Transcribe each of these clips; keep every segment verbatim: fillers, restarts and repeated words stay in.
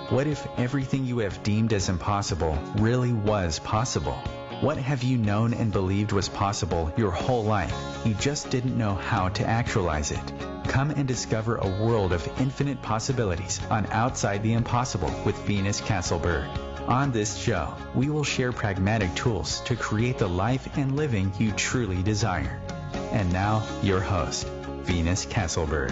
What if everything you have deemed as impossible really was possible? What have you known and believed was possible your whole life? You just didn't know how to actualize it. Come and discover a world of infinite possibilities on Outside the Impossible with Venus Castleberg. On this show, we will share pragmatic tools to create the life and living you truly desire. And now, your host, Venus Castleberg.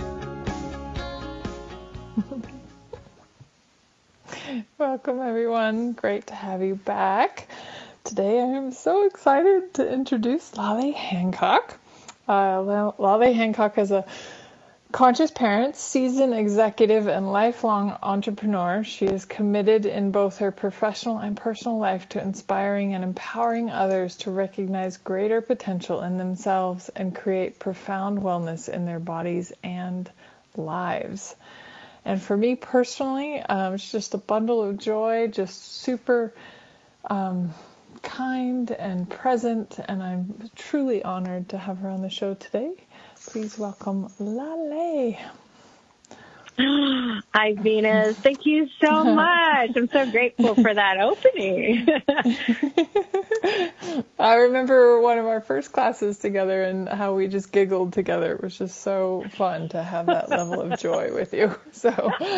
Welcome, everyone. Great to have you back. Today, I am so excited to introduce Lale Hancock. Uh, Lale Hancock is a conscious parent, seasoned executive, and lifelong entrepreneur. She is committed in both her professional and personal life to inspiring and empowering others to recognize greater potential in themselves and create profound wellness in their bodies and lives. And for me personally, um, it's just a bundle of joy, just super um, kind and present, and I'm truly honored to have her on the show today. Please welcome Lale. Hi, Venus. Thank you so much. I'm so grateful for that opening. I remember one of our first classes together and how we just giggled together. It was just so fun to have that level of joy with you. So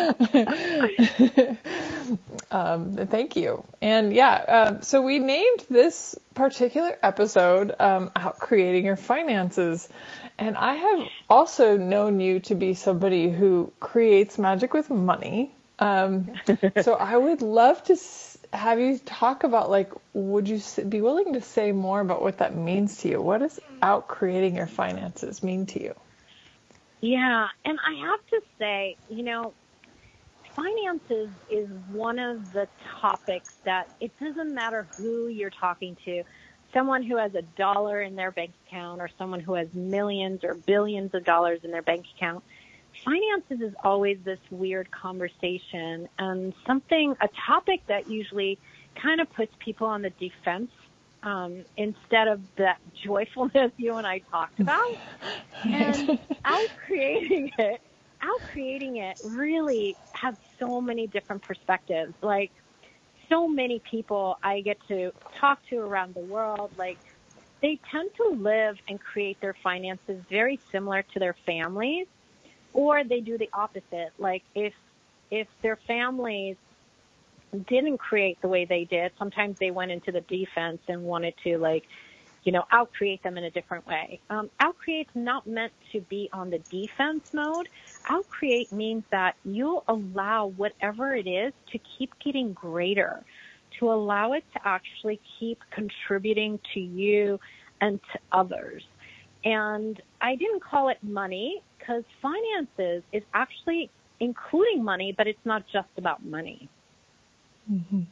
um, thank you. And yeah, um, so we named this particular episode um, Out Creating Your Finances. And I have also known you to be somebody who creates magic with money. Um, so I would love to have you talk about, like, would you be willing to say more about what that means to you? What does out creating your finances mean to you? Yeah, and I have to say, you know, finances is one of the topics that it doesn't matter who you're talking to. Someone who has a dollar in their bank account or someone who has millions or billions of dollars in their bank account. Finances is always this weird conversation and something, a topic that usually kind of puts people on the defense um, instead of that joyfulness you and I talked about. And out creating it, out creating it really has so many different perspectives. Like, so many people I get to talk to around the world, like, they tend to live and create their finances very similar to their families, or they do the opposite. Like, if if their families didn't create the way they did, sometimes they went into the defense and wanted to, like, you know, out-create them in a different way. Um, out-create's not meant to be on the defense mode. Out-create means that you'll allow whatever it is to keep getting greater, to allow it to actually keep contributing to you and to others. And I didn't call it money because finances is actually including money, but it's not just about money. Mm-hmm.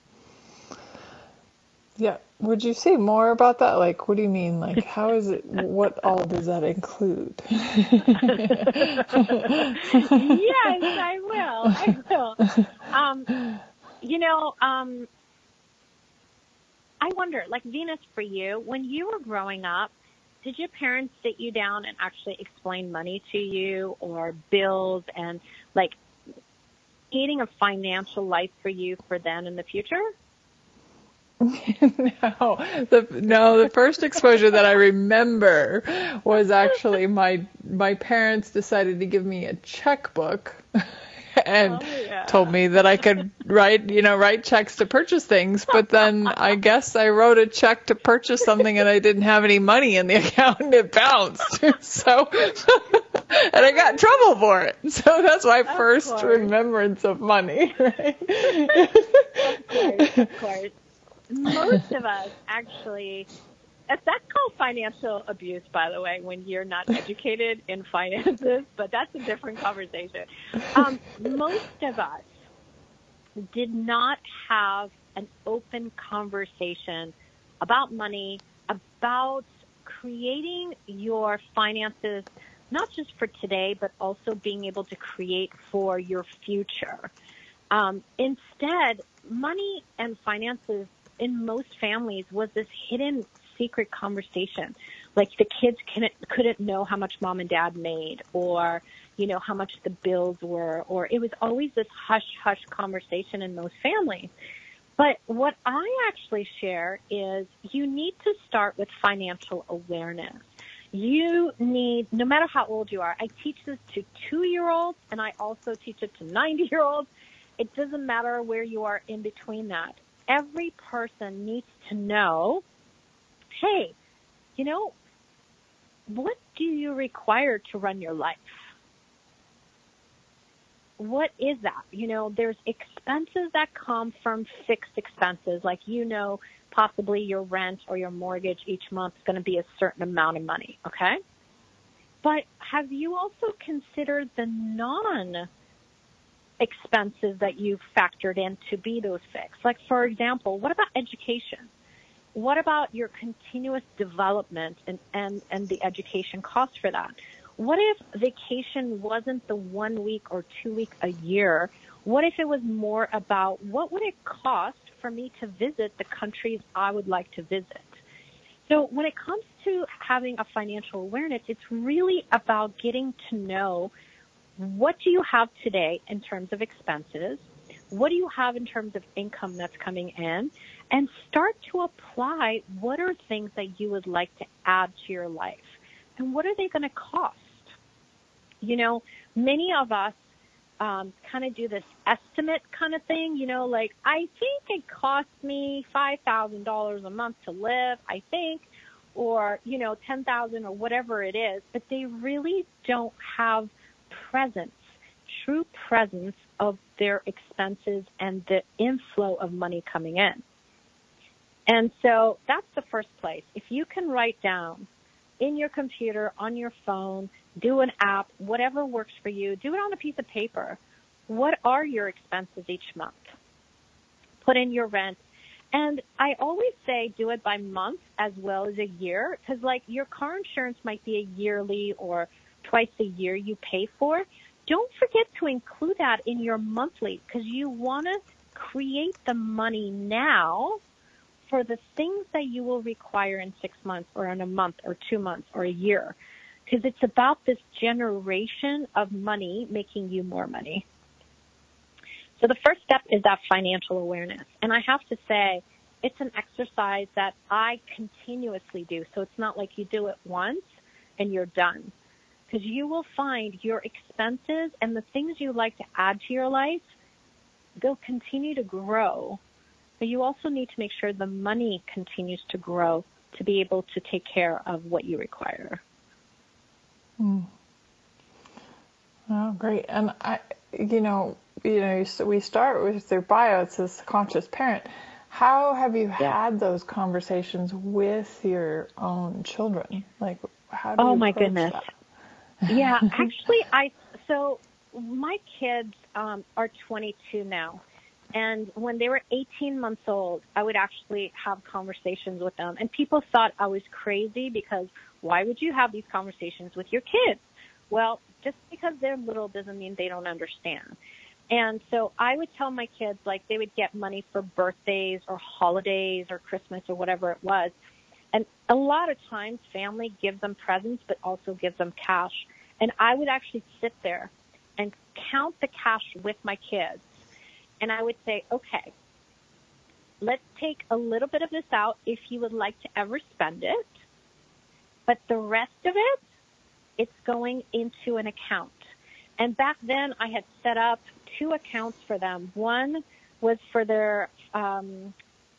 Yeah. Would you say more about that? Like, what do you mean? Like, how is it, what all does that include? Yes, I will. I will. Um, you know, um, I wonder, like, Venus, for you, when you were growing up, did your parents sit you down and actually explain money to you or bills and, like, creating a financial life for you for then in the future? no, the no, the first exposure that I remember was actually my my parents decided to give me a checkbook and oh, yeah. told me that I could write, you know, write checks to purchase things. But then I guess I wrote a check to purchase something and I didn't have any money in the account and it bounced. So, and I got in trouble for it. So that's my of first course. remembrance of money. Right? Of course, of course. Most of us actually, that's called financial abuse, by the way, when you're not educated in finances, but that's a different conversation. Um, most of us did not have an open conversation about money, about creating your finances, not just for today, but also being able to create for your future. Um, instead, money and finances in most families was this hidden secret conversation. Like, the kids couldn't, couldn't know how much mom and dad made, or, you know, how much the bills were, or it was always this hush-hush conversation in most families. But what I actually share is you need to start with financial awareness. You need, no matter how old you are, I teach this to two-year-olds, and I also teach it to ninety-year-olds. It doesn't matter where you are in between that. Every person needs to know, hey, you know, what do you require to run your life? What is that? You know, there's expenses that come from fixed expenses, like, you know, possibly your rent or your mortgage each month is going to be a certain amount of money, okay? But have you also considered the non-expenses that you've factored in to be those fixed? Like, for example, what about education? What about your continuous development and, and, and the education cost for that? What if vacation wasn't the one week or two week a year? What if it was more about what would it cost for me to visit the countries I would like to visit? So when it comes to having a financial awareness, it's really about getting to know what do you have today in terms of expenses, what do you have in terms of income that's coming in, and start to apply what are things that you would like to add to your life, and what are they going to cost? You know, many of us um, kind of do this estimate kind of thing, you know, like, I think it costs me five thousand dollars a month to live, I think, or, you know, ten thousand dollars or whatever it is, but they really don't have presence, true presence of their expenses and the inflow of money coming in. And so that's the first place. If you can write down in your computer, on your phone, do an app, whatever works for you, do it on a piece of paper. What are your expenses each month? Put in your rent. And I always say do it by month as well as a year, because, like, your car insurance might be a yearly or twice a year you pay for. Don't forget to include that in your monthly, because you want to create the money now for the things that you will require in six months or in a month or two months or a year, because it's about this generation of money making you more money. So the first step is that financial awareness. And I have to say, it's an exercise that I continuously do. So it's not like you do it once and you're done, because you will find your expenses and the things you like to add to your life, they'll continue to grow. But you also need to make sure the money continues to grow to be able to take care of what you require. Mm. Oh, great. And I, you know, you know, so we start with their bio. It says conscious parent. How have you Yeah. had those conversations with your own children? Like, how do oh you my approach goodness. that? Yeah, actually, I so my kids um, are twenty-two now. And when they were eighteen months old, I would actually have conversations with them. And people thought I was crazy because why would you have these conversations with your kids? Well, just because they're little doesn't mean they don't understand. And so I would tell my kids, like, they would get money for birthdays or holidays or Christmas or whatever it was. And a lot of times family gives them presents but also gives them cash. And I would actually sit there and count the cash with my kids. And I would say, okay, let's take a little bit of this out if you would like to ever spend it. But the rest of it, it's going into an account. And back then I had set up two accounts for them. One was for their um,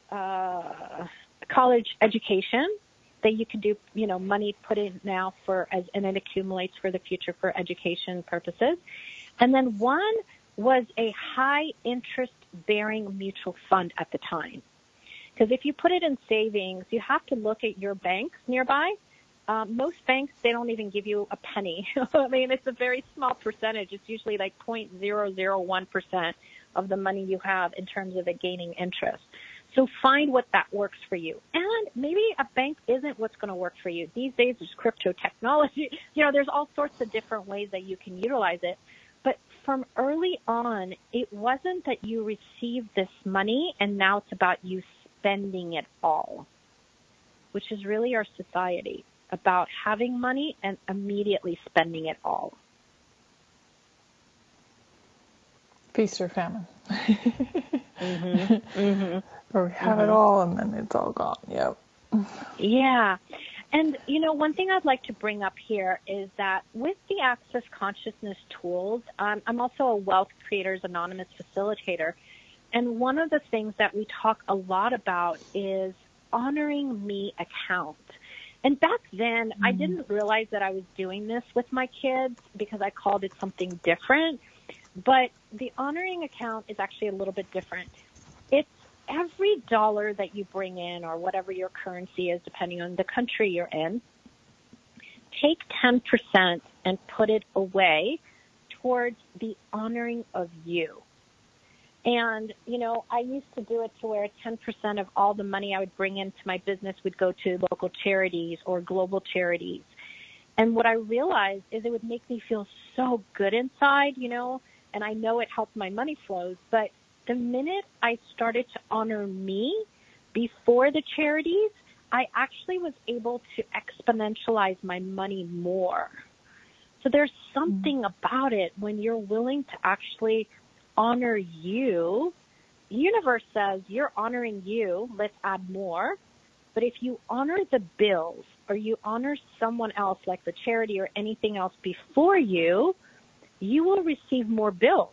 uh, college education that you can do, you know, money put in now for, as, and it accumulates for the future for education purposes. And then one was a high interest bearing mutual fund at the time. Because if you put it in savings, you have to look at your banks nearby. Um, most banks, they don't even give you a penny. I mean, it's a very small percentage. It's usually like zero point zero zero one percent of the money you have in terms of it gaining interest. So find what that works for you. And maybe a bank isn't what's going to work for you. These days, there's crypto technology. You know, there's all sorts of different ways that you can utilize it. But from early on, it wasn't that you received this money and now it's about you spending it all, which is really our society, about having money and immediately spending it all. feast or famine. Mm-hmm. Mm-hmm. Or we have Mm-hmm. it all and then it's all gone. Yep. Yeah. And, you know, one thing I'd like to bring up here is that with the Access Consciousness tools, um, I'm also a Wealth Creators Anonymous facilitator. And one of the things that we talk a lot about is honoring me account. And back then, mm-hmm. I didn't realize that I was doing this with my kids because I called it something different. But the honoring account is actually a little bit different. It's every dollar that you bring in, or whatever your currency is, depending on the country you're in, take ten percent and put it away towards the honoring of you. And, you know, I used to do it to where ten percent of all the money I would bring into my business would go to local charities or global charities. And what I realized is it would make me feel so good inside, you know, and I know it helped my money flows. But the minute I started to honor me before the charities, I actually was able to exponentialize my money more. So there's something about it when you're willing to actually honor you. The universe says you're honoring you, let's add more. But if you honor the bills or you honor someone else like the charity or anything else before you, you will receive more bills.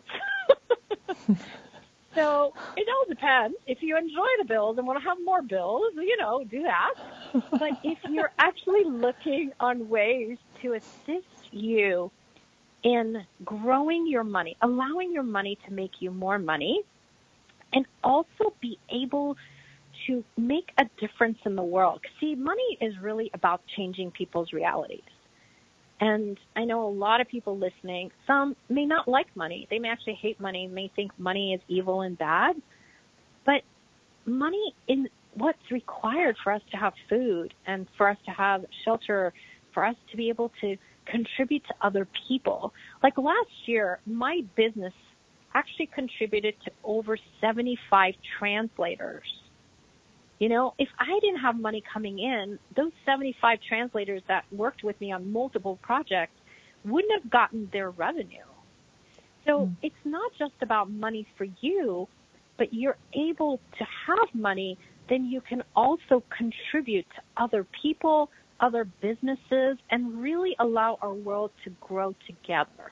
So it all depends. If you enjoy the bills and want to have more bills, you know, do that. But if you're actually looking on ways to assist you in growing your money, allowing your money to make you more money, and also be able to make a difference in the world. See, money is really about changing people's realities. And I know a lot of people listening, some may not like money. They may actually hate money, may think money is evil and bad. But money is what's required for us to have food and for us to have shelter, for us to be able to contribute to other people. Like last year, my business actually contributed to over seventy-five translators. You know, if I didn't have money coming in, those seventy-five translators that worked with me on multiple projects wouldn't have gotten their revenue. So mm. it's not just about money for you, but you're able to have money, then you can also contribute to other people, other businesses, and really allow our world to grow together.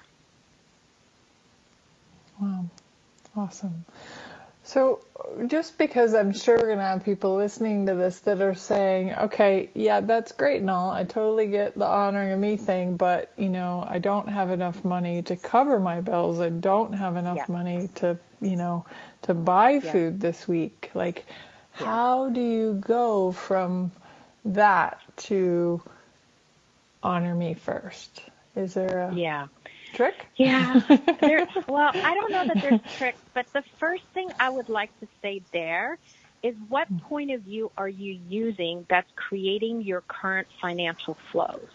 Wow, awesome. So just because I'm sure we're going to have people listening to this that are saying, okay, yeah, that's great and all. I totally get the honoring of me thing, but, you know, I don't have enough money to cover my bills. I don't have enough yeah. money to, you know, to buy yeah. food this week. Like, yeah. how do you go from that to honor me first? Is there a... Yeah. trick? Yeah. There, well, I don't know that there's tricks, but the first thing I would like to say there is what point of view are you using that's creating your current financial flows?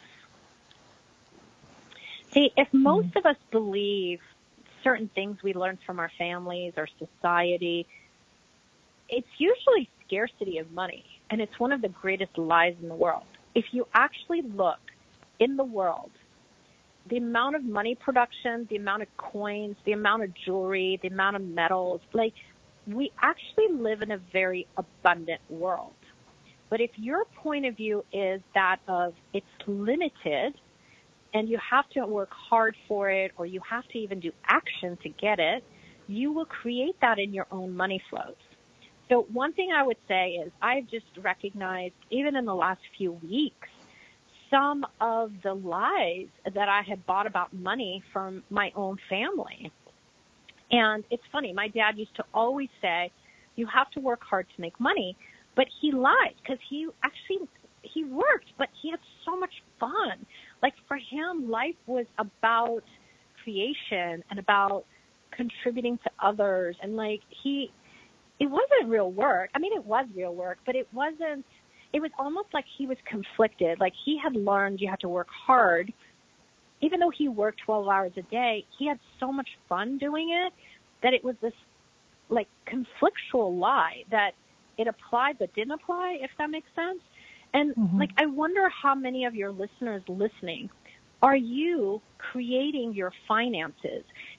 See, if most of us believe certain things we learned from our families or society, it's usually scarcity of money, and it's one of the greatest lies in the world. If you actually look in the world, the amount of money production, the amount of coins, the amount of jewelry, the amount of metals, like we actually live in a very abundant world. But if your point of view is that of it's limited and you have to work hard for it or you have to even do action to get it, you will create that in your own money flows. So one thing I would say is I've just recognized, even in the last few weeks, some of the lies that I had bought about money from my own family. And it's funny, my dad used to always say, you have to work hard to make money, but he lied because he actually, he worked, but he had so much fun. Like for him, life was about creation and about contributing to others. And like he, it wasn't real work. I mean, it was real work, but it wasn't, it was almost like he was conflicted. Like he had learned you had to work hard. Even though he worked twelve hours a day, he had so much fun doing it that it was this like conflictual lie that it applied but didn't apply, if that makes sense. And mm-hmm. like, I wonder how many of your listeners listening, are you creating your finances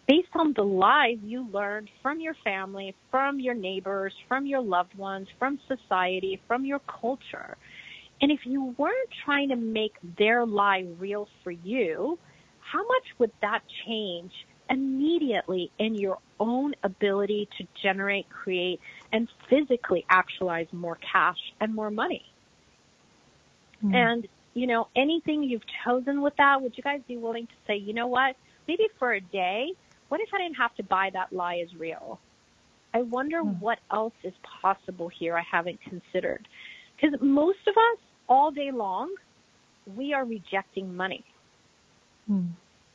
based on the lies you learned from your family, from your neighbors, from your loved ones, from society, from your culture. And if you weren't trying to make their lie real for you, how much would that change immediately in your own ability to generate, create, and physically actualize more cash and more money? Mm. And, you know, anything you've chosen with that, would you guys be willing to say, you know what, maybe for a day, what if I didn't have to buy that lie as real? I wonder mm. what else is possible here I haven't considered. Because most of us, all day long, we are rejecting money. Mm.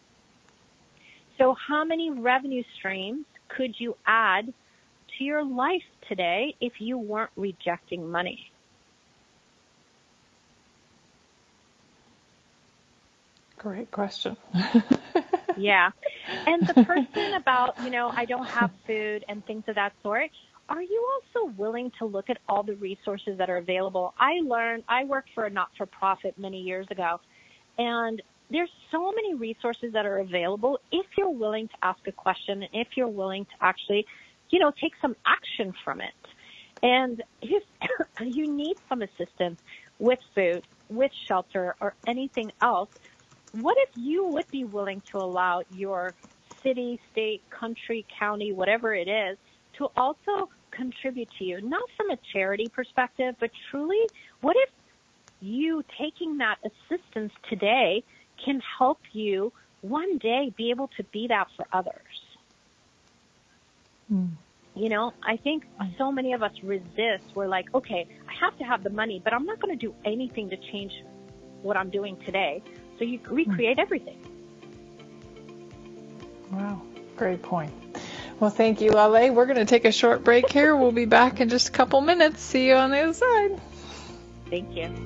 So how many revenue streams could you add to your life today if you weren't rejecting money? Great question. Yeah. And the person about, you know, I don't have food and things of that sort, are you also willing to look at all the resources that are available? I learned, I worked for a not-for-profit many years ago, and there's so many resources that are available if you're willing to ask a question and if you're willing to actually, you know, take some action from it. And if you need some assistance with food, with shelter, or anything else, what if you would be willing to allow your city, state, country, county, whatever it is, to also contribute to you, not from a charity perspective, but truly, what if you taking that assistance today can help you one day be able to be that for others? Mm. You know, I think so many of us resist. We're like, okay, I have to have the money, but I'm not going to do anything to change what I'm doing today. So you recreate mm. everything. Wow, great point. Well, thank you, Lale. We're going to take a short break here. We'll be back in just a couple minutes. See you on the other side. Thank you.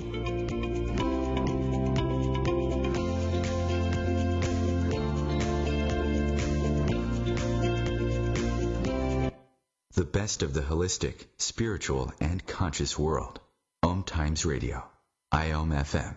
The best of the holistic, spiritual, and conscious world. Om Times Radio. I O M F M.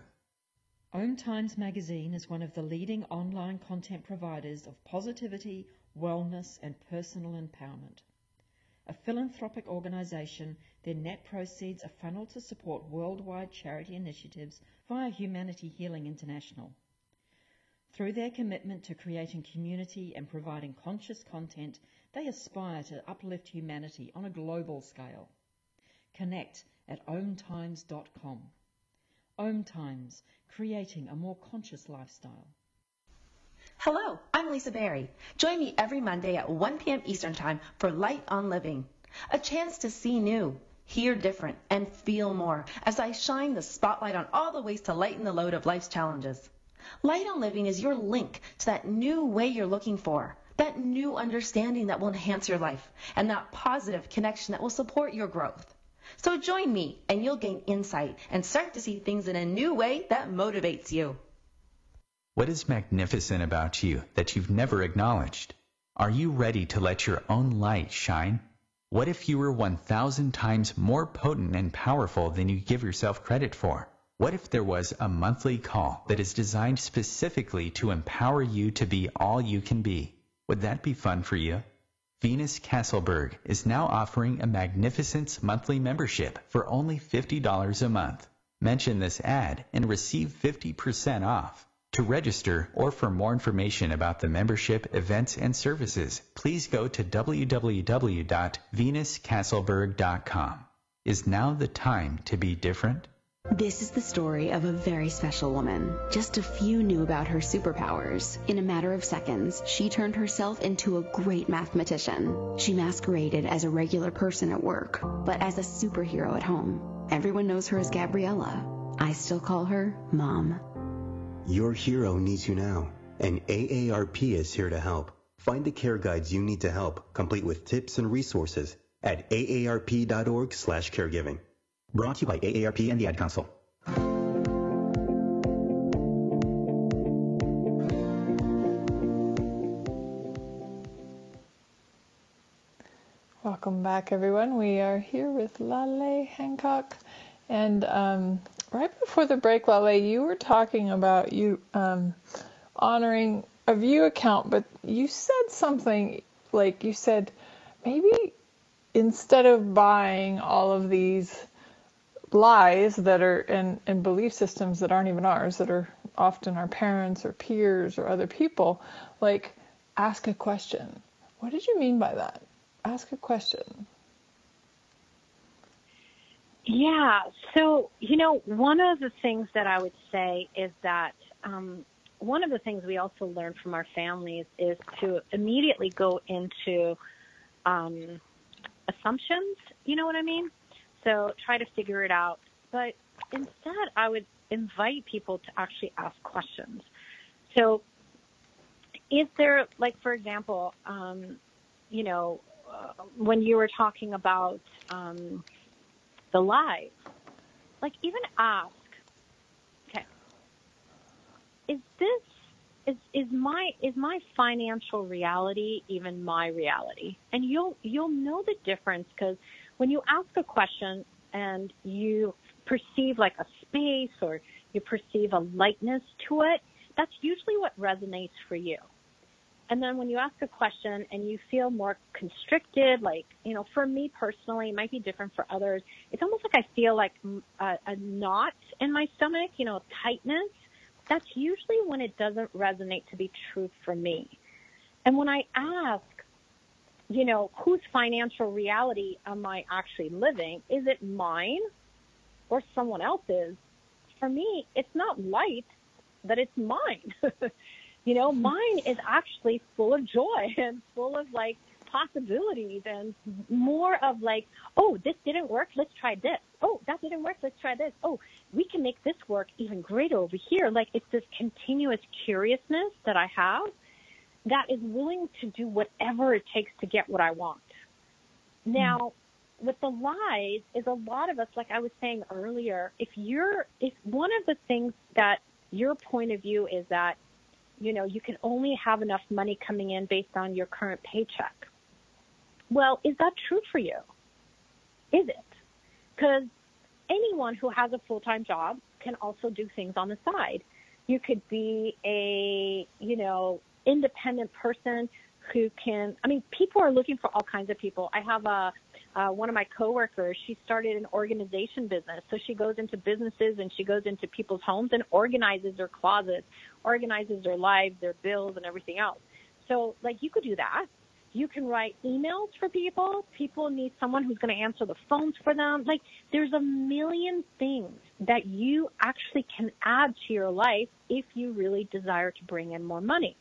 Om Times Magazine is one of the leading online content providers of positivity, wellness, and personal empowerment. A philanthropic organization, their net proceeds are funneled to support worldwide charity initiatives via Humanity Healing International. Through their commitment to creating community and providing conscious content, they aspire to uplift humanity on a global scale. Connect at om times dot com. Om Times, creating a more conscious lifestyle. Hello, I'm Lisa Berry. Join me every Monday at one p.m. Eastern Time for Light on Living, a chance to see new, hear different, and feel more as I shine the spotlight on all the ways to lighten the load of life's challenges. Light on Living is your link to that new way you're looking for, that new understanding that will enhance your life, and that positive connection that will support your growth. So join me and you'll gain insight and start to see things in a new way that motivates you. What is magnificent about you that you've never acknowledged? Are you ready to let your own light shine? What if you were one thousand times more potent and powerful than you give yourself credit for? What if there was a monthly call that is designed specifically to empower you to be all you can be? Would that be fun for you? Venus Castleberg is now offering a Magnificence monthly membership for only fifty dollars a month. Mention this ad and receive fifty percent off. To register or for more information about the membership, events, and services, please go to w w w dot venus castleberg dot com. Is now the time to be different? This is the story of a very special woman. Just a few knew about her superpowers. In a matter of seconds, she turned herself into a great mathematician. She masqueraded as a regular person at work, but as a superhero at home. Everyone knows her as Gabriella. I still call her Mom. Your hero needs you now, and A A R P is here to help. Find the care guides you need to help, complete with tips and resources at A A R P dot org slash caregiving. Brought to you by A A R P and the Ad Council. Welcome back, everyone. We are here with Lale Hancock. And um, right before the break, Lale, you were talking about you um, honoring a view account, but you said something like you said maybe instead of buying all of these lies that are in, in belief systems that aren't even ours, that are often our parents or peers or other people, like ask a question. What did you mean by that? Ask a question. Yeah. So, you know, one of the things that I would say is that um, one of the things we also learn from our families is to immediately go into um, assumptions. You know what I mean? So try to figure it out. But instead, I would invite people to actually ask questions. So is there, like, for example, um, you know, uh, when you were talking about um, the lies, like even ask, okay, is this, is, is my, is my financial reality even my reality? And you'll, you'll know the difference, because when you ask a question and you perceive like a space or you perceive a lightness to it, that's usually what resonates for you. And then when you ask a question and you feel more constricted, like, you know, for me personally, it might be different for others. It's almost like I feel like a, a knot in my stomach, you know, tightness. That's usually when it doesn't resonate to be truth for me. And when I ask, you know, whose financial reality am I actually living? Is it mine or someone else's? For me, it's not light that it's mine. You know, mine is actually full of joy and full of, like, possibilities and more of, like, oh, this didn't work, let's try this. Oh, that didn't work, let's try this. Oh, we can make this work even greater over here. Like, it's this continuous curiousness that I have that is willing to do whatever it takes to get what I want. Now, with the lies is a lot of us, like I was saying earlier, if you're, if one of the things that your point of view is that, you know, you can only have enough money coming in based on your current paycheck. Well, is that true for you? Is it? Because anyone who has a full-time job can also do things on the side. You could be a, you know, independent person who can, I mean, people are looking for all kinds of people. I have a, uh, one of my coworkers, she started an organization business. So she goes into businesses and she goes into people's homes and organizes their closets, organizes their lives, their bills, and everything else. So, like, you could do that. You can write emails for people. People need someone who's going to answer the phones for them. Like, there's a million things that you actually can add to your life if you really desire to bring in more money.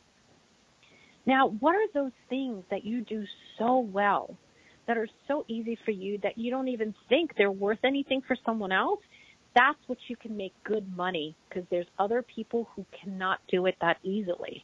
Now, what are those things that you do so well, that are so easy for you, that you don't even think they're worth anything for someone else? That's what you can make good money, because there's other people who cannot do it that easily.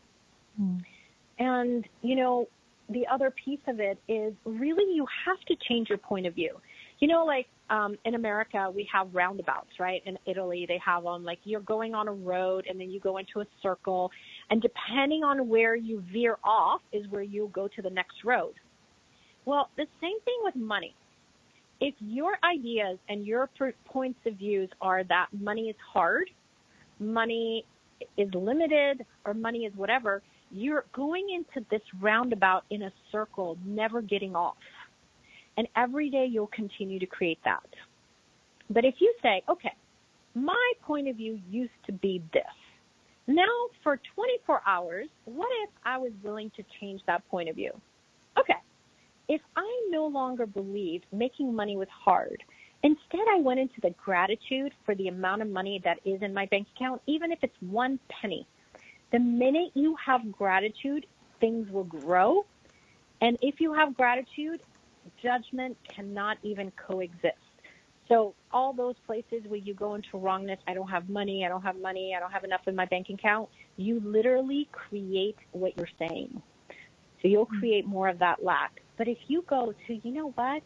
Mm. And, you know, the other piece of it is really you have to change your point of view. You know, like um, in America, we have roundabouts, right? In Italy, they have them, like you're going on a road and then you go into a circle. And depending on where you veer off is where you go to the next road. Well, the same thing with money. If your ideas and your points of views are that money is hard, money is limited, or money is whatever, you're going into this roundabout in a circle, never getting off. And every day you'll continue to create that. But if you say, okay, my point of view used to be this. Now for twenty-four hours, what if I was willing to change that point of view? Okay, if I no longer believed making money was hard, instead I went into the gratitude for the amount of money that is in my bank account, even if it's one penny. The minute you have gratitude, things will grow. And if you have gratitude, judgment cannot even coexist. So all those places where you go into wrongness, I don't have money, I don't have money, I don't have enough in my bank account, you literally create what you're saying. So you'll create more of that lack. But if you go to, you know what,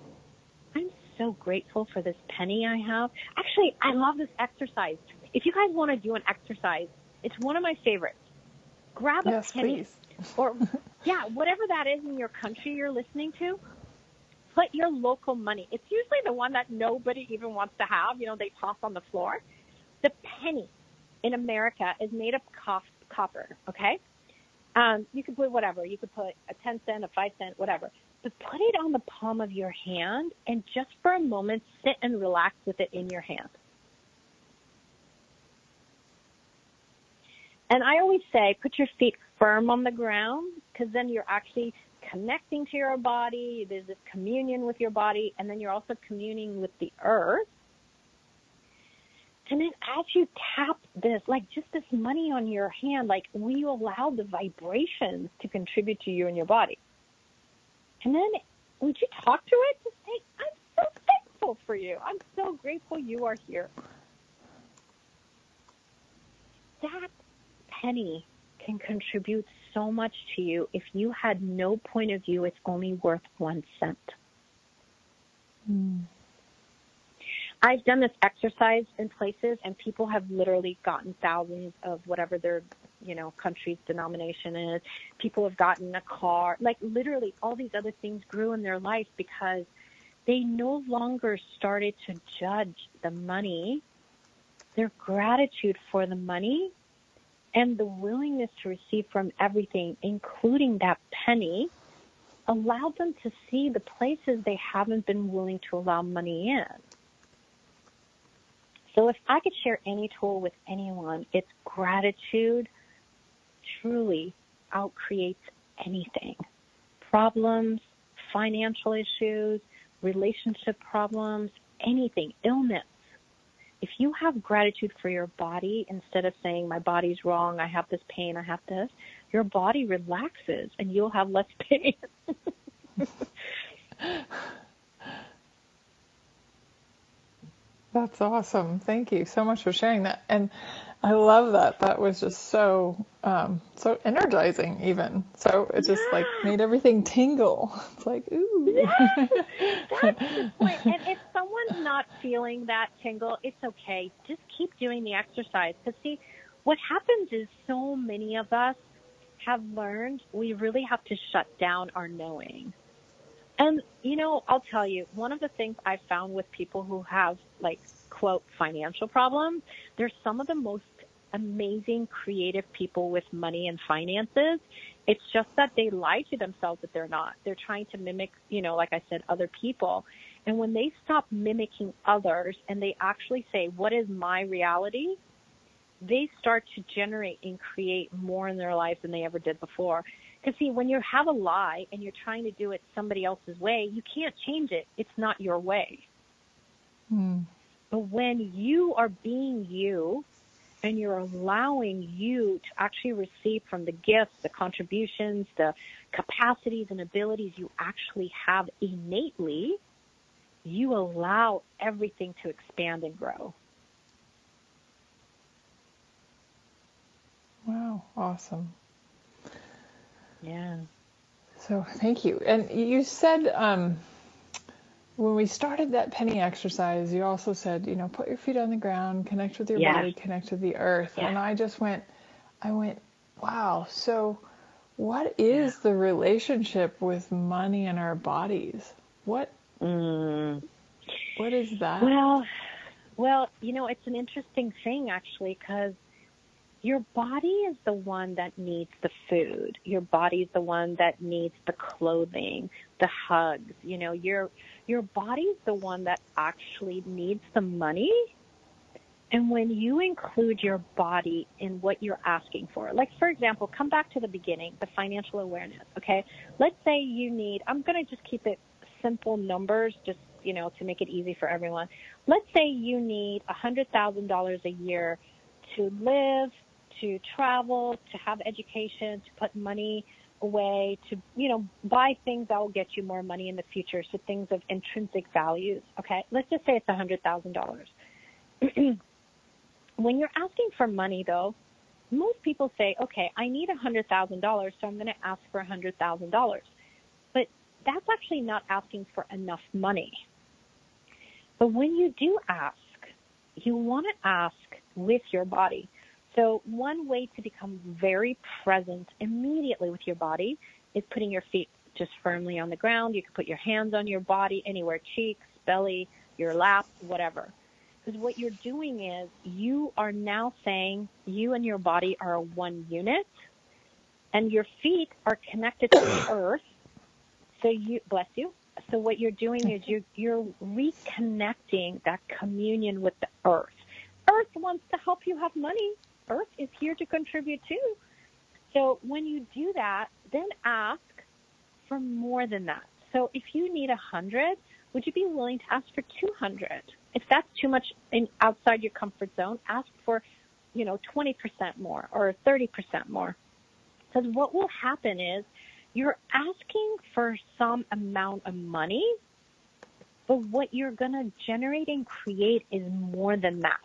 I'm so grateful for this penny I have. Actually, I love this exercise. If you guys want to do an exercise, it's one of my favorites. Grab a yes, penny. Please. Or, yeah, whatever that is in your country you're listening to, put your local money. It's usually the one that nobody even wants to have. You know, they toss on the floor. The penny in America is made up of copper, okay? Um, you could put whatever. You could put a ten cent, a five cent, whatever. But put it on the palm of your hand and just for a moment sit and relax with it in your hand. And I always say put your feet firm on the ground because then you're actually connecting to your body. There's this communion with your body, and then you're also communing with the earth. And then as you tap this, like just this money on your hand, like will you allow the vibrations to contribute to you and your body? And then would you talk to it? Just say, I'm so thankful for you. I'm so grateful you are here. That penny can contribute so much to you. If you had no point of view, it's only worth one cent. Mm. I've done this exercise in places, and people have literally gotten thousands of whatever their, you know, country's denomination is. People have gotten a car. Like, literally, all these other things grew in their life because they no longer started to judge the money. Their gratitude for the money and the willingness to receive from everything, including that penny, allowed them to see the places they haven't been willing to allow money in. So if I could share any tool with anyone, it's gratitude truly outcreates anything. Problems, financial issues, relationship problems, anything, illness. If you have gratitude for your body, instead of saying, my body's wrong, I have this pain, I have this, your body relaxes and you'll have less pain. That's awesome. Thank you so much for sharing that. And I love that. That was just so, um, so energizing even. So it just yeah. like made everything tingle. It's like, ooh. Yes, that's the point. And if someone's not feeling that tingle, it's okay. Just keep doing the exercise. Because see, what happens is so many of us have learned we really have to shut down our knowing. And, you know, I'll tell you, one of the things I've found with people who have, like, quote, financial problems, they're some of the most amazing, creative people with money and finances. It's just that they lie to themselves that they're not. They're trying to mimic, you know, like I said, other people. And when they stop mimicking others and they actually say, what is my reality? They start to generate and create more in their lives than they ever did before. Because, see, when you have a lie and you're trying to do it somebody else's way, you can't change it. It's not your way. Mm. But when you are being you and you're allowing you to actually receive from the gifts, the contributions, the capacities and abilities you actually have innately, you allow everything to expand and grow. Wow, awesome. Yeah. So thank you. And you said um, when we started that penny exercise, you also said, you know, put your feet on the ground, connect with your yeah. body, connect with the earth. Yeah. And I just went, I went, wow. So what is yeah. the relationship with money and our bodies? What, mm. what is that? Well, well, you know, it's an interesting thing actually, because your body is the one that needs the food. Your body is the one that needs the clothing, the hugs. You know, your your body is the one that actually needs the money. And when you include your body in what you're asking for, like, for example, come back to the beginning, the financial awareness, okay? Let's say you need, I'm going to just keep it simple numbers, just, you know, to make it easy for everyone. Let's say you need one hundred thousand dollars a year to live, to travel, to have education, to put money away, to, you know, buy things that will get you more money in the future, so things of intrinsic values, okay? Let's just say it's one hundred thousand dollars. When you're asking for money, though, most people say, okay, I need one hundred thousand dollars, so I'm going to ask for one hundred thousand dollars. But that's actually not asking for enough money. But when you do ask, you want to ask with your body. So one way to become very present immediately with your body is putting your feet just firmly on the ground. You can put your hands on your body, anywhere, cheeks, belly, your lap, whatever. is what you're doing is you are now saying you and your body are one unit, and your feet are connected to the earth. So you, bless you. So what you're doing is you're, you're reconnecting that communion with the earth. Earth wants to help you have money. Earth is here to contribute too. So when you do that, then ask for more than that. So if you need a hundred, would you be willing to ask for two hundred? If that's too much in, outside your comfort zone, ask for, you know, twenty percent more or thirty percent more. Because what will happen is you're asking for some amount of money, but what you're going to generate and create is more than that.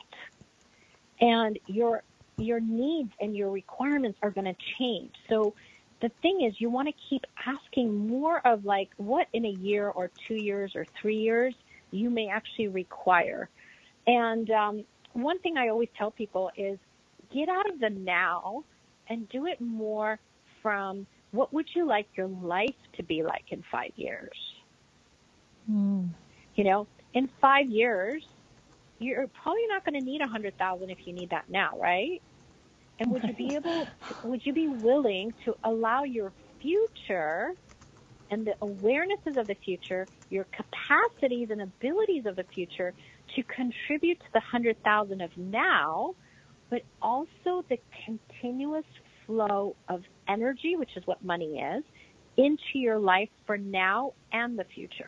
And your your needs and your requirements are going to change. So the thing is, you want to keep asking more of like what in a year or two years or three years you may actually require. And um, one thing I always tell people is get out of the now and do it more from what would you like your life to be like in five years? Mm. You know, in five years, you're probably not going to need a hundred thousand if you need that now, right? And would you be able, to, would you be willing to allow your future and the awarenesses of the future, your capacities and abilities of the future to contribute to the hundred thousand of now, but also the continuous flow of energy, which is what money is, into your life for now and the future?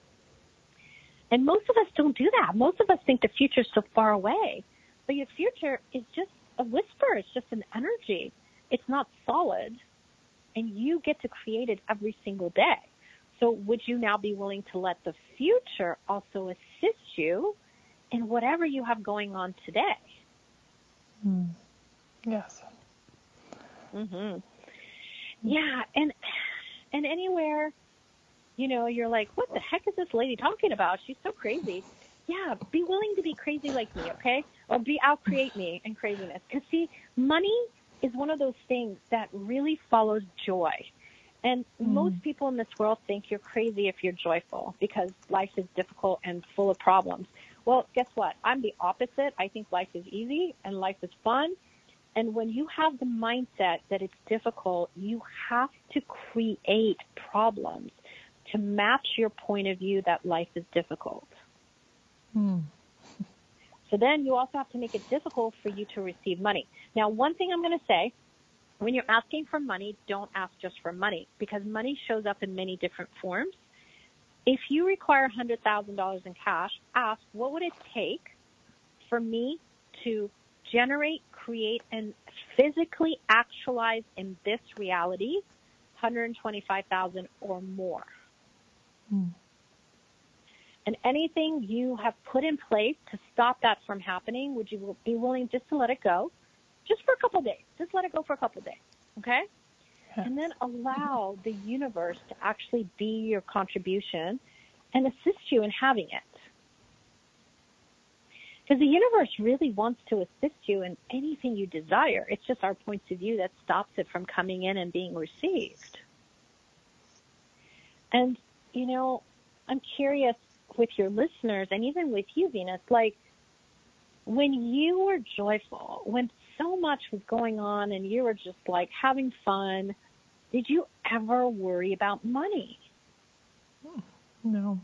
And most of us don't do that. Most of us think the future is so far away. But your future is just a whisper. It's just an energy. It's not solid. And you get to create it every single day. So would you now be willing to let the future also assist you in whatever you have going on today? Mm. Yes. Mm-hmm. Yeah, and and anywhere, you know, you're like, what the heck is this lady talking about? She's so crazy. Yeah, be willing to be crazy like me, okay? Or be out-create me in craziness. Because, see, money is one of those things that really follows joy. And mm. most people in this world think you're crazy if you're joyful because life is difficult and full of problems. Well, guess what? I'm the opposite. I think life is easy and life is fun. And when you have the mindset that it's difficult, you have to create problems to match your point of view that life is difficult. Mm. So then you also have to make it difficult for you to receive money. Now, one thing I'm going to say, when you're asking for money, don't ask just for money because money shows up in many different forms. If you require one hundred thousand dollars in cash, ask, what would it take for me to generate, create, and physically actualize in this reality one hundred twenty-five thousand dollars or more? Mm. And anything you have put in place to stop that from happening, would you be willing just to let it go? Just for a couple of days. Just let it go for a couple of days, okay? Yes. And then allow the universe to actually be your contribution and assist you in having it. Because the universe really wants to assist you in anything you desire. It's just our points of view that stops it from coming in and being received. And, you know, I'm curious with your listeners and even with you, Venus, like when you were joyful, when so much was going on and you were just like having fun, did you ever worry about money? No.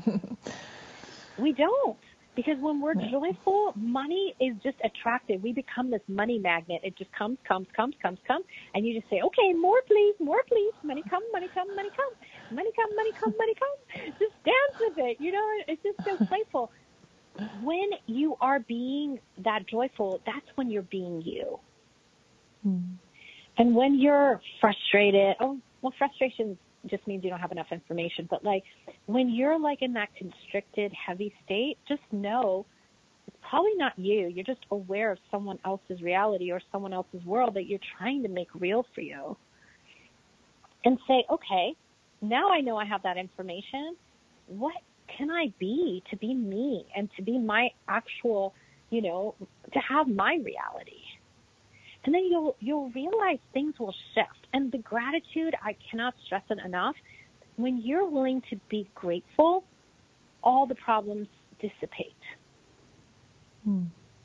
We don't. Because when we're No. joyful, money is just attractive. We become this money magnet. It just comes, comes, comes, comes, comes. And you just say, okay, more please, more please. Money come, money come, money come. Money come, money come, money come. Just dance with it. You know, it's just so playful. When you are being that joyful, that's when you're being you. Mm. And when you're frustrated, oh, well, frustration just means you don't have enough information. But like when you're like in that constricted, heavy state, just know it's probably not you. You're just aware of someone else's reality or someone else's world that you're trying to make real for you. And say, okay, now I know I have that information. What can I be to be me and to be my actual, you know, to have my reality? And then you'll you'll realize things will shift. And the gratitude, I cannot stress it enough. When you're willing to be grateful, all the problems dissipate. Hmm.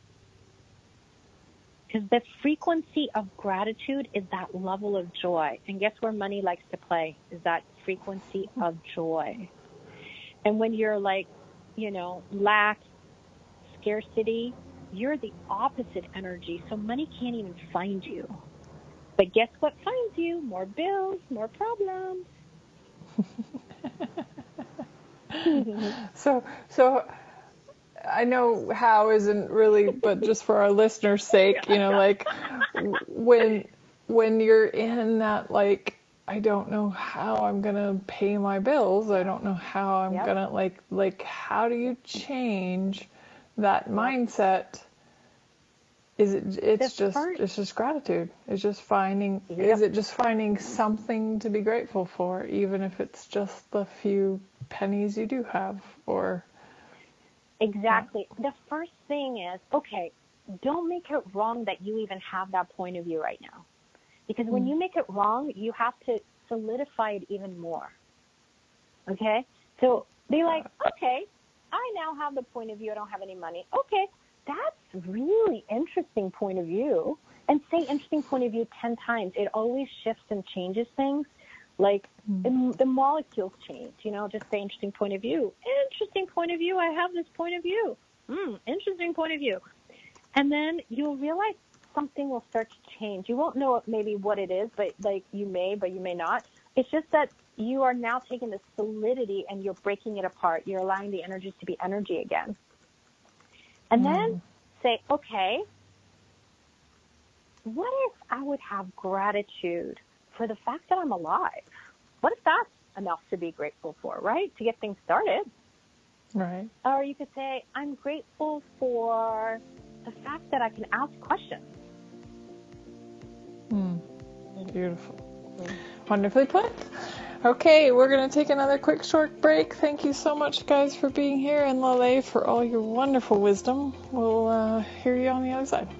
Because the frequency of gratitude is that level of joy. And guess where money likes to play? Is that frequency of joy. And when you're like, you know, lack, scarcity, you're the opposite energy. So money can't even find you. But guess what finds you? More bills, more problems. so, so I know how isn't really, but just for our listeners' sake, you know, like when when you're in that, like, I don't know how I'm gonna pay my bills. I don't know how I'm Yep. gonna like like how do you change that Yep. mindset? Is it it's The just first- it's just gratitude. It's just finding Yep. is it just finding something to be grateful for, even if it's just the few pennies you do have, or Exactly. The first thing is, okay, don't make it wrong that you even have that point of view right now. Because when you make it wrong, you have to solidify it even more. Okay? So be like, okay, I now have the point of view, I don't have any money. Okay, that's really interesting point of view. And say interesting point of view ten times. It always shifts and changes things. Like mm. the molecules change, you know, just say interesting point of view. Interesting point of view, I have this point of view. Mm, interesting point of view. And then you'll realize something will start to change. You won't know maybe what it is, but like you may, but you may not. It's just that you are now taking the solidity and you're breaking it apart. You're allowing the energies to be energy again. And mm. then say, okay, what if I would have gratitude for the fact that I'm alive? What if that's enough to be grateful for, right? To get things started. Right. Or you could say, I'm grateful for the fact that I can ask questions. Mm. Beautiful. Mm. Wonderfully put. Okay, we're going to take another quick short break. Thank you so much, guys, for being here, and Lale for all your wonderful wisdom. We'll uh, hear you on the other side.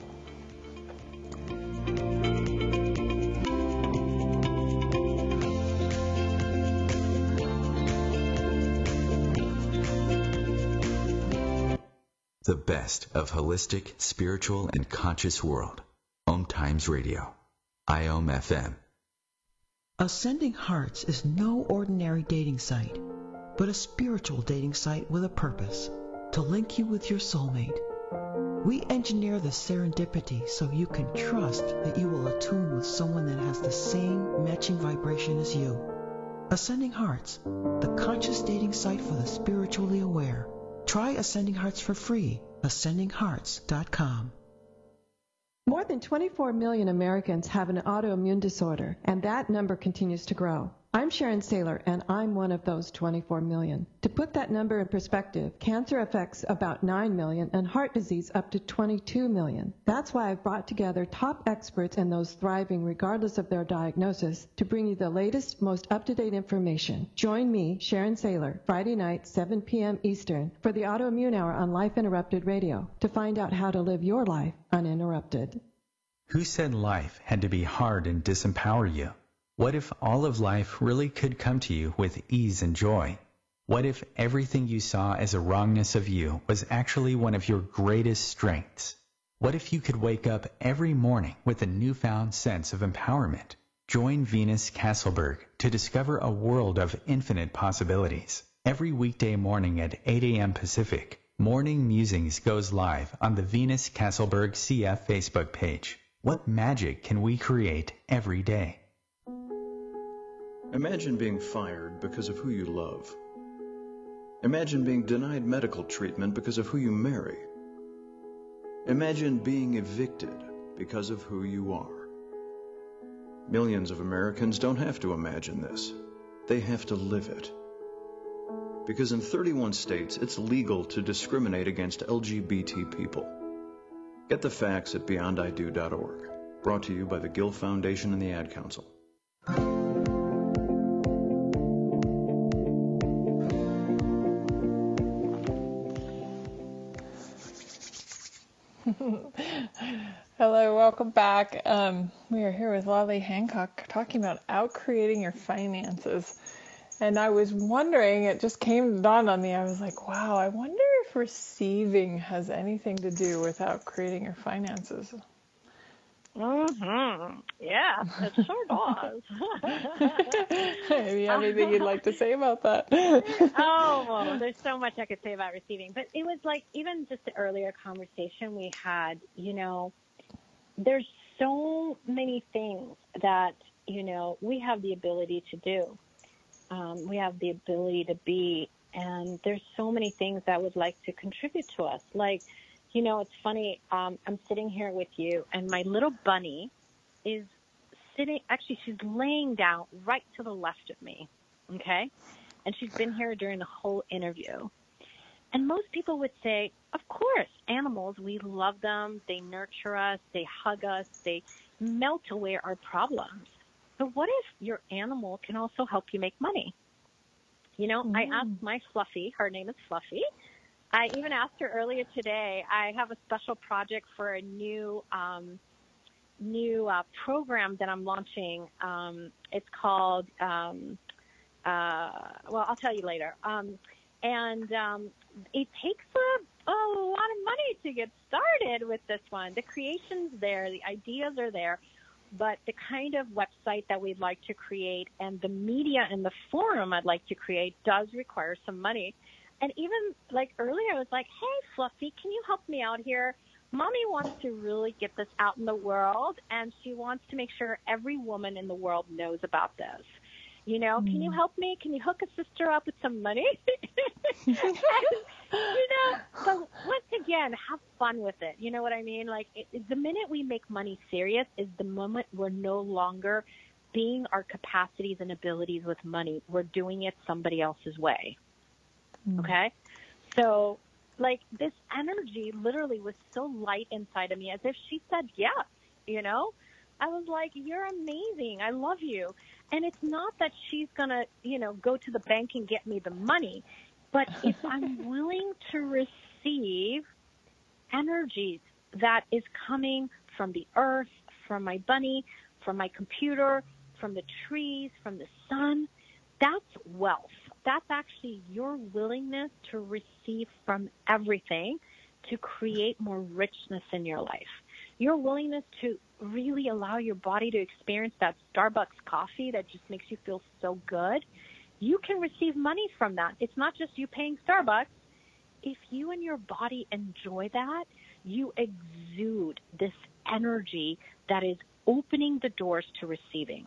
The best of holistic, spiritual, and conscious world. Om Times Radio. I O M F M. Ascending Hearts is no ordinary dating site, but a spiritual dating site with a purpose, to link you with your soulmate. We engineer the serendipity so you can trust that you will attune with someone that has the same matching vibration as you. Ascending Hearts, the conscious dating site for the spiritually aware. Try Ascending Hearts for free. ascending hearts dot com. More than twenty-four million Americans have an autoimmune disorder, and that number continues to grow. I'm Sharon Saylor, and I'm one of those twenty-four million. To put that number in perspective, cancer affects about nine million and heart disease up to twenty-two million. That's why I've brought together top experts and those thriving regardless of their diagnosis to bring you the latest, most up-to-date information. Join me, Sharon Saylor, Friday night, seven p.m. Eastern, for the Autoimmune Hour on Life Interrupted Radio to find out how to live your life uninterrupted. Who said life had to be hard and disempower you? What if all of life really could come to you with ease and joy? What if everything you saw as a wrongness of you was actually one of your greatest strengths? What if you could wake up every morning with a newfound sense of empowerment? Join Venus Castleberg to discover a world of infinite possibilities. Every weekday morning at eight a.m. Pacific, Morning Musings goes live on the Venus Castleberg C F Facebook page. What magic can we create every day? Imagine being fired because of who you love. Imagine being denied medical treatment because of who you marry. Imagine being evicted because of who you are. Millions of Americans don't have to imagine this. They have to live it. Because in thirty-one states, it's legal to discriminate against L G B T people. Get the facts at beyond I do dot org. Brought to you by the Gill Foundation and the Ad Council. Hello, welcome back. Um, we are here with Lale Hancock talking about out-creating your finances. And I was wondering, it just came dawned on me, I was like, wow, I wonder if if receiving has anything to do without creating your finances? Mm-hmm. Yeah, it sure does. Do you have anything you'd like to say about that? Oh, well, there's so much I could say about receiving. But it was like, even just the earlier conversation we had, you know, there's so many things that, you know, we have the ability to do. Um, we have the ability to be. And there's so many things that would like to contribute to us. Like, you know, it's funny, um, I'm sitting here with you, and my little bunny is sitting, actually, she's laying down right to the left of me, okay? And she's been here during the whole interview. And most people would say, of course, animals, we love them, they nurture us, they hug us, they melt away our problems. But what if your animal can also help you make money? You know, mm. I asked my Fluffy, her name is Fluffy, I even asked her earlier today, I have a special project for a new um, new uh, program that I'm launching. Um, it's called, um, uh, well, I'll tell you later. Um, and um, it takes a, a lot of money to get started with this one. The creation's there, the ideas are there, but the kind of website that we'd like to create and the media and the forum I'd like to create does require some money. And even like earlier, I was like, hey, Fluffy, can you help me out here? Mommy wants to really get this out in the world, and she wants to make sure every woman in the world knows about this. You know, mm. can you help me? Can you hook a sister up with some money? and, you know, but once again, have fun with it. You know what I mean? Like, it, it, the minute we make money serious is the moment we're no longer being our capacities and abilities with money. We're doing it somebody else's way. Okay? So, like, this energy literally was so light inside of me, as if she said yes, you know? I was like, you're amazing. I love you. And it's not that she's going to, you know, go to the bank and get me the money. But if I'm willing to receive energies that is coming from the earth, from my bunny, from my computer, from the trees, from the sun, that's wealth. That's actually your willingness to receive from everything to create more richness in your life. Your willingness to really allow your body to experience that Starbucks coffee that just makes you feel so good. You can receive money from that. It's not just you paying Starbucks. If you and your body enjoy that, you exude this energy that is opening the doors to receiving.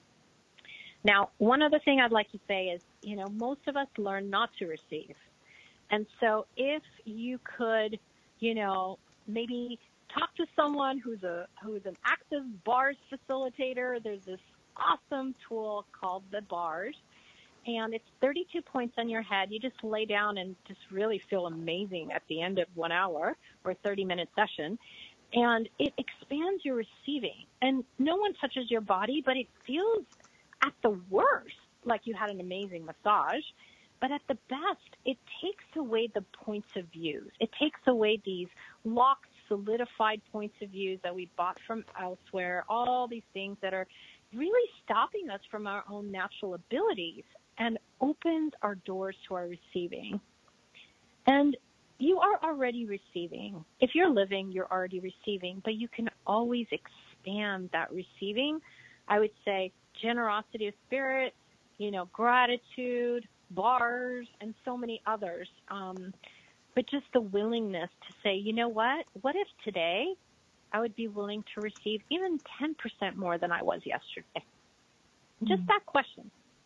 Now, one other thing I'd like to say is, you know, most of us learn not to receive. And so if you could, you know, maybe talk to someone who's a who's an active bars facilitator. There's this awesome tool called the bars, and it's thirty-two points on your head. You just lay down and just really feel amazing at the end of one hour or a thirty-minute session. And it expands your receiving. And no one touches your body, but it feels at the worst like you had an amazing massage. But at the best, it takes away the points of views. It takes away these locked, solidified points of views that we bought from elsewhere, all these things that are really stopping us from our own natural abilities, and opens our doors to our receiving. And you are already receiving. If you're living, you're already receiving, but you can always expand that receiving. I would say generosity of spirit, you know, gratitude, bars, and so many others. Um, but just the willingness to say, you know what? What if today I would be willing to receive even ten percent more than I was yesterday? Mm-hmm. Just that question.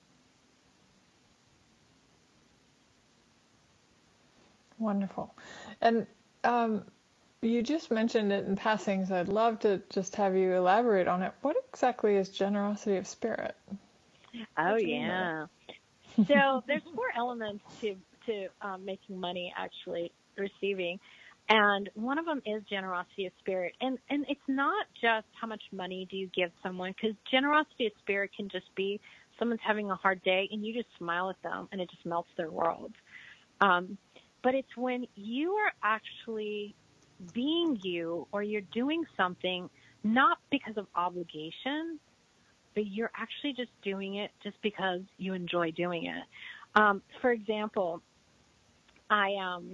Wonderful. And um, you just mentioned it in passing, so I'd love to just have you elaborate on it. What exactly is generosity of spirit? Oh, yeah. So there's four elements to, to um, making money, actually, receiving. And one of them is generosity of spirit. And, and it's not just how much money do you give someone, because generosity of spirit can just be someone's having a hard day and you just smile at them and it just melts their world. Um, but it's when you are actually being you, or you're doing something not because of obligation, but you're actually just doing it just because you enjoy doing it. Um, for example, I um,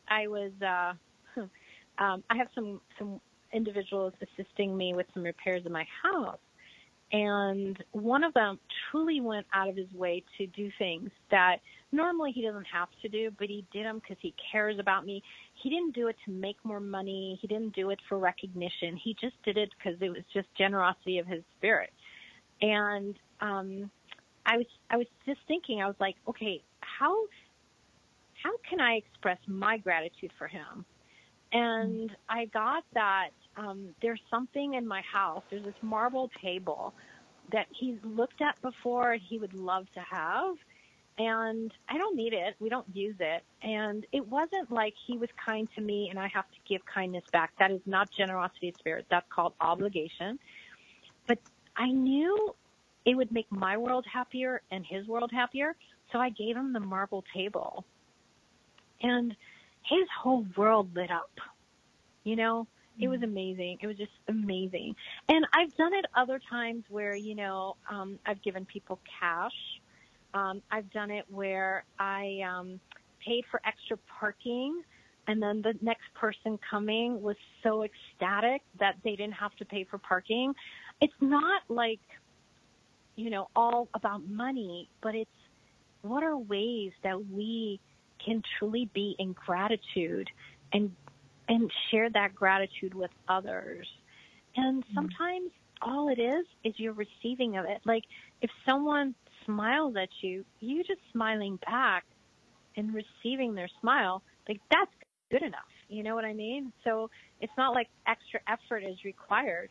I was, uh, um, I have some, some individuals assisting me with some repairs in my house. And one of them truly went out of his way to do things that normally he doesn't have to do, but he did them because he cares about me. He didn't do it to make more money. He didn't do it for recognition. He just did it because it was just generosity of his spirit. And um, I was I was just thinking, I was like, okay, how how can I express my gratitude for him? And I got that um, there's something in my house. There's this marble table that he's looked at before and he would love to have. And I don't need it. We don't use it. And it wasn't like he was kind to me and I have to give kindness back. That is not generosity of spirit. That's called obligation. But I knew it would make my world happier and his world happier. So I gave him the marble table. And his whole world lit up. You know, it was amazing. It was just amazing. And I've done it other times where, you know, um, I've given people cash. Um, I've done it where I um, paid for extra parking, and then the next person coming was so ecstatic that they didn't have to pay for parking. It's not like, you know, all about money, but it's what are ways that we can truly be in gratitude and and share that gratitude with others. And sometimes all it is is you're receiving of it. Like if someone smiles at you, you just smiling back and receiving their smile, like that's good enough. You know what I mean? So it's not like extra effort is required.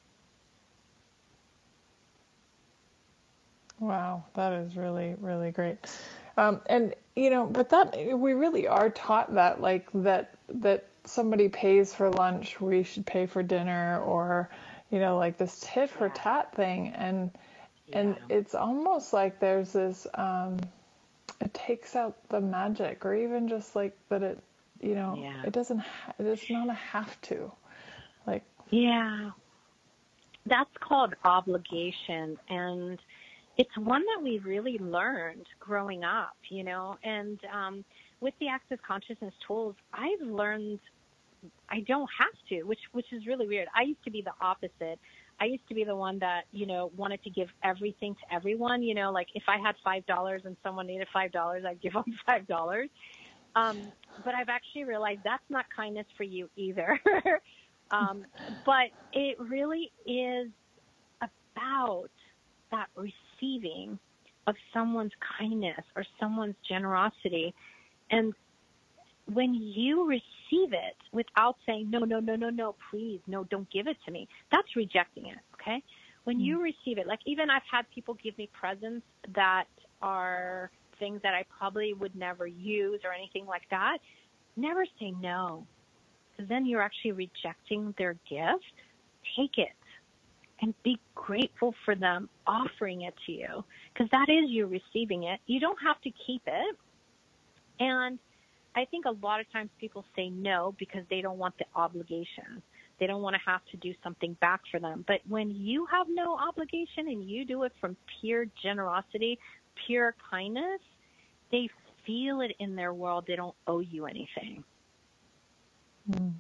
Wow, that is really, really great. Um, and, you know, but that, we really are taught that, like, that, that somebody pays for lunch, we should pay for dinner, or, you know, like this tit for tat thing. And, yeah. and it's almost like there's this, um, it takes out the magic, or even just like that it, you know, yeah. it doesn't, ha- it's not a have to, like. Yeah. That's called obligation. And it's one that we really learned growing up, you know, and um, with the Access Consciousness tools, I've learned I don't have to, which which is really weird. I used to be the opposite. I used to be the one that, you know, wanted to give everything to everyone, you know, like if I had five dollars and someone needed five dollars, I'd give them five dollars. Um, but I've actually realized that's not kindness for you either. um, but it really is about that receiving of someone's kindness or someone's generosity. And when you receive it without saying, no, no, no, no, no, please, no, don't give it to me, that's rejecting it, okay? When mm. you receive it, like even I've had people give me presents that are things that I probably would never use or anything like that, never say no, because then you're actually rejecting their gift. Take it. And be grateful for them offering it to you, because that is you receiving it. You don't have to keep it. And I think a lot of times people say no because they don't want the obligation. They don't want to have to do something back for them. But when you have no obligation and you do it from pure generosity, pure kindness, they feel it in their world. They don't owe you anything. Mm.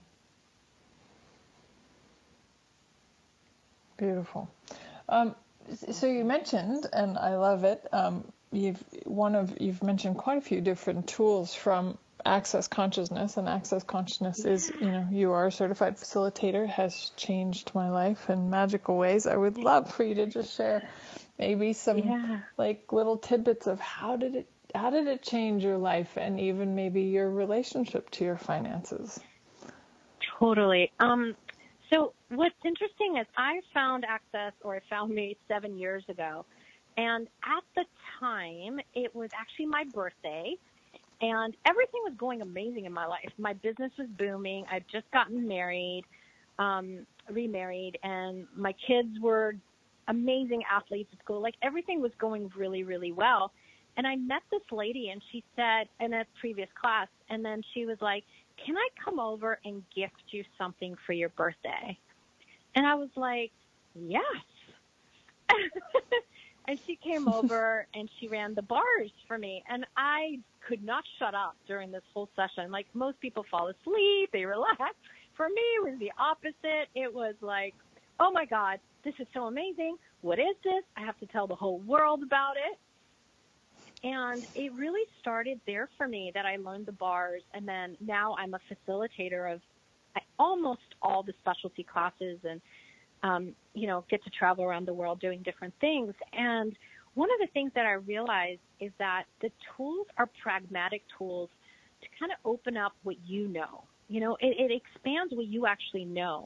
Beautiful. Um, so you mentioned, and I love it, um, you've one of you've mentioned quite a few different tools from Access Consciousness, and Access Consciousness yeah. is, you know, you are a certified facilitator, has changed my life in magical ways. I would love for you to just share maybe some yeah. like little tidbits of how did it how did it change your life, and even maybe your relationship to your finances. Totally. Um, So what's interesting is I found Access, or it found me seven years ago. And at the time, it was actually my birthday, and everything was going amazing in my life. My business was booming. I'd just gotten married, um, remarried, and my kids were amazing athletes at school. Like everything was going really, really well. And I met this lady, and she said, in a previous class, and then she was like, can I come over and gift you something for your birthday? And I was like, yes. And she came over and she ran the bars for me. And I could not shut up during this whole session. Like most people fall asleep, they relax. For me, it was the opposite. It was like, oh my God, this is so amazing. What is this? I have to tell the whole world about it. And it really started there for me that I learned the bars. And then now I'm a facilitator of almost all the specialty classes and, um, you know, get to travel around the world doing different things. And one of the things that I realized is that the tools are pragmatic tools to kind of open up what you know. You know, it, it expands what you actually know.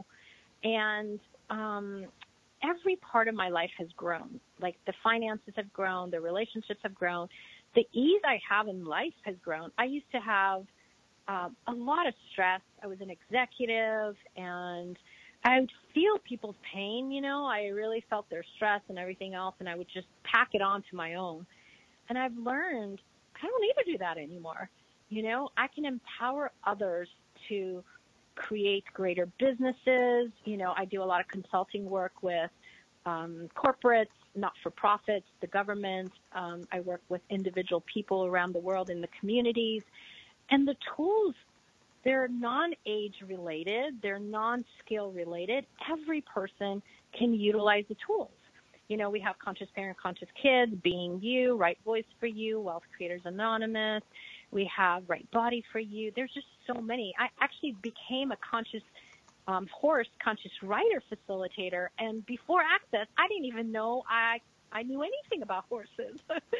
And um, every part of my life has grown. Like the finances have grown, the relationships have grown, the ease I have in life has grown. I used to have um, a lot of stress. I was an executive, and I would feel people's pain, you know. I really felt their stress and everything else, and I would just pack it on to my own. And I've learned I don't need to do that anymore. You know, I can empower others to create greater businesses. You know, I do a lot of consulting work with um, corporates, not-for-profits, the government. Um, I work with individual people around the world in the communities. And the tools, they're non-age related, they're non-skill related. Every person can utilize the tools. You know, we have Conscious Parent, Conscious Kids, Being You, Right Voice for You, Wealth Creators Anonymous. We have Right Body for You. There's just so many. I actually became a conscious um, horse, conscious rider facilitator. And before Access, I didn't even know I, I knew anything about horses.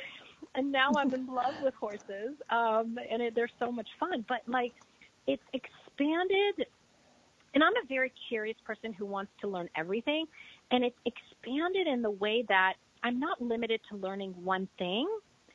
And now I'm in love with horses, um, and it, they're so much fun. But, like, it's expanded, and I'm a very curious person who wants to learn everything, and it's expanded in the way that I'm not limited to learning one thing.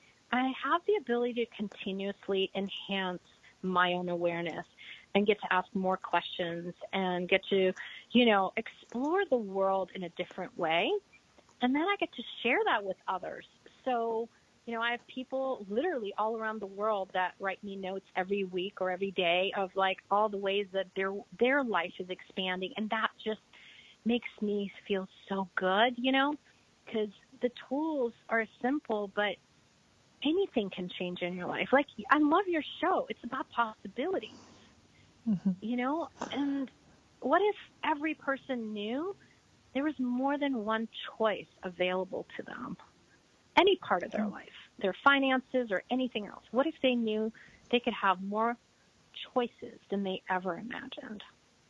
I have the ability to continuously enhance my own awareness and get to ask more questions and get to, you know, explore the world in a different way. And then I get to share that with others. So, you know, I have people literally all around the world that write me notes every week or every day of, like, all the ways that their their life is expanding. And that just makes me feel so good, you know, because the tools are simple, but anything can change in your life. Like, I love your show. It's about possibilities, mm-hmm. you know, and what if every person knew there was more than one choice available to them? Any part of their life, their finances or anything else. What if they knew they could have more choices than they ever imagined?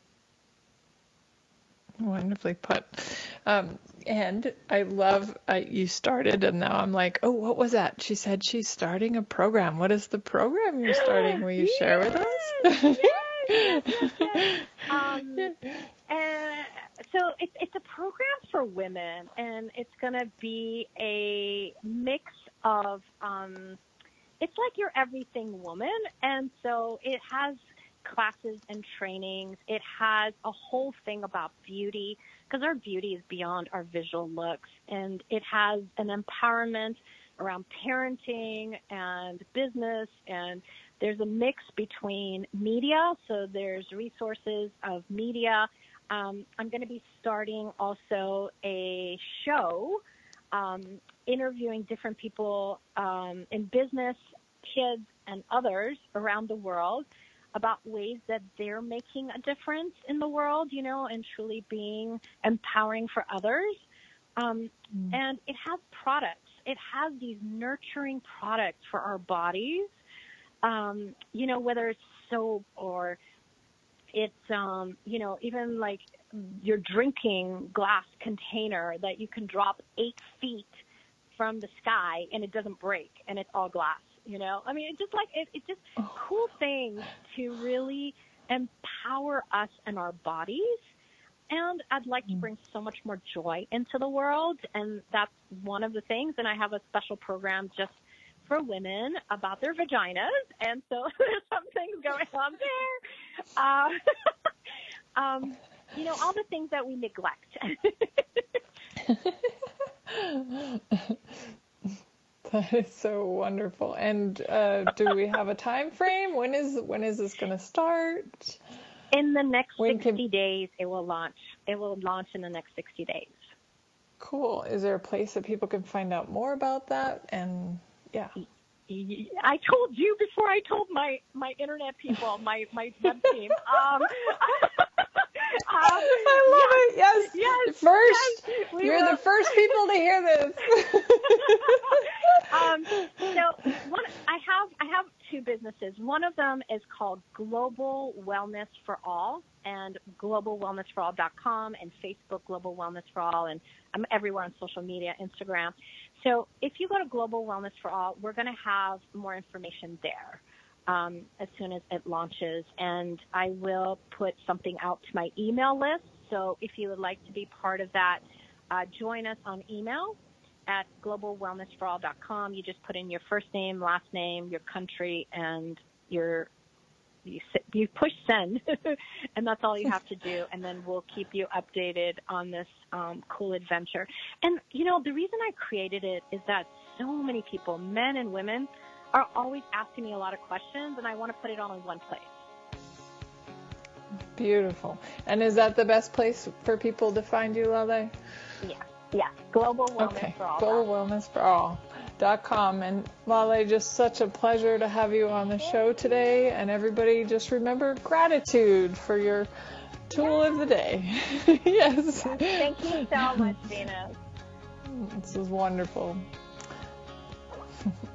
Wonderfully put. Um, and I love uh, you started, and now I'm like, oh, what was that? She said she's starting a program. What is the program you're starting? Will you yes, share with us? yes, yes, yes, yes. Um, and so it's it's a program for women, and it's going to be a mix of, um, it's like your everything woman, and so it has classes and trainings. It has a whole thing about beauty, because our beauty is beyond our visual looks, and it has an empowerment around parenting and business, and there's a mix between media, so there's resources of media. Um, I'm going to be starting also a show um, interviewing different people um, in business, kids, and others around the world about ways that they're making a difference in the world, you know, and truly being empowering for others. Um, mm. And it has products. It has these nurturing products for our bodies, um, you know, whether it's soap or it's, um, you know, even like your drinking glass container that you can drop eight feet from the sky and it doesn't break and it's all glass. You know, I mean, it's just like, it, it's just oh. cool things to really empower us and our bodies. And I'd like to bring so much more joy into the world. And that's one of the things. And I have a special program just for women about their vaginas. And so there's some things going on there. Uh, um, you know, all the things that we neglect. That is so wonderful. And uh, do we have a time frame? When is when is this going to start? In the next when sixty can... days, it will launch. It will launch in the next sixty days. Cool. Is there a place that people can find out more about that? And yeah. I told you before I told my, my internet people, my, my web team. Um, um, I love yes, it. Yes. Yes. First, yes, you're will. the first people to hear this. um, so one, I have I have two businesses. One of them is called Global Wellness for All, and global wellness for all dot com, and Facebook Global Wellness for All, and I'm everywhere on social media, Instagram. So if you go to Global Wellness for All, we're going to have more information there um, as soon as it launches. And I will put something out to my email list. So if you would like to be part of that, uh, join us on email at global wellness for all dot com. You just put in your first name, last name, your country, and your You, you push send, and that's all you have to do, and then we'll keep you updated on this um, cool adventure. And, you know, the reason I created it is that so many people, men and women, are always asking me a lot of questions, and I want to put it all in one place. Beautiful. And is that the best place for people to find you, Lale? Yeah, yeah. Global Wellness okay. for All. Global Wellness for All. Dot com. And Lale, just such a pleasure to have you on the show today. And everybody, just remember gratitude for your tool of the day. yes. yes. Thank you so much, Venus. This is wonderful.